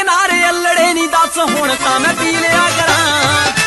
ਕਿਨਾਰੇ ਅਲੜੇ ਨੀ ਦੱਸ ਹੁਣ ਤਾਂ ਮੈਂ ਪੀ ਲਿਆ ਕਰਾਂ।